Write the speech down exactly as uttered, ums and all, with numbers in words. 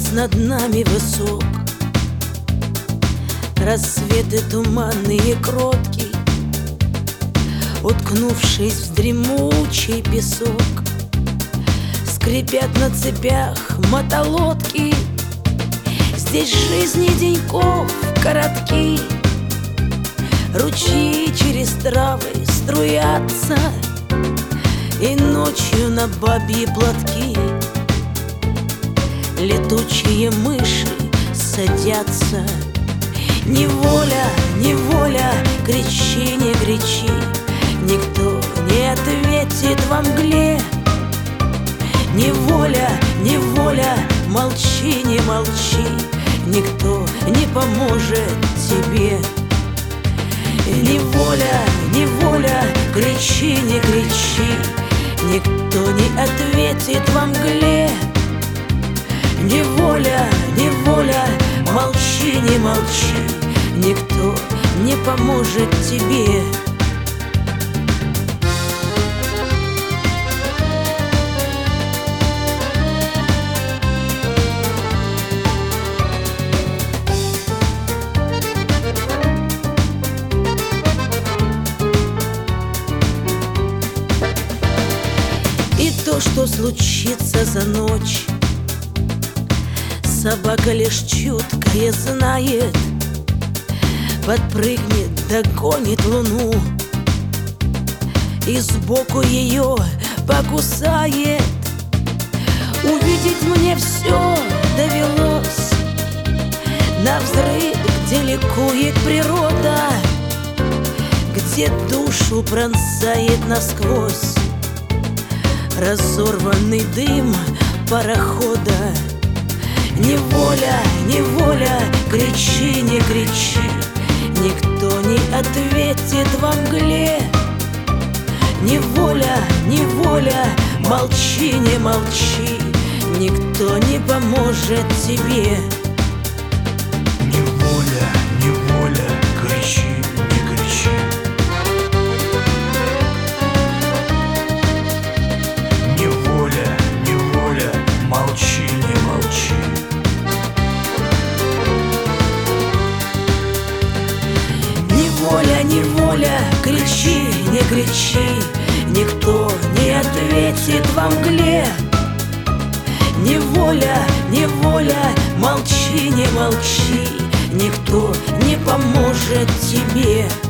Лес над нами высок, рассветы туманные кроткий, уткнувшись в дремучий песок, скрипят на цепях мотолодки. Здесь жизни деньков коротки, ручьи через травы струятся, и ночью на бабьи платки летучие мыши садятся. Неволя, неволя, кричи, не кричи, никто не ответит во мгле. Неволя, неволя, молчи, не молчи, никто не поможет тебе. Неволя, неволя, кричи, не кричи, никто не ответит во мгле. Неволя, неволя, молчи, не молчи, никто не поможет тебе. И то, что случится за ночь, собака лишь чуткая знает. Подпрыгнет, догонит луну и сбоку ее покусает. Увидеть мне все довелось на взрыв, где ликует природа, где душу пронзает насквозь разорванный дым парохода. Неволя, неволя, кричи, не кричи, никто не ответит во мгле. Неволя, неволя, молчи, не молчи, никто не поможет тебе. Неволя, неволя, кричи, не кричи, неволя, неволя, молчи, не молчи. Неволя, неволя, кричи, не кричи, никто не ответит во мгле. Неволя, неволя, молчи, не молчи, никто не поможет тебе.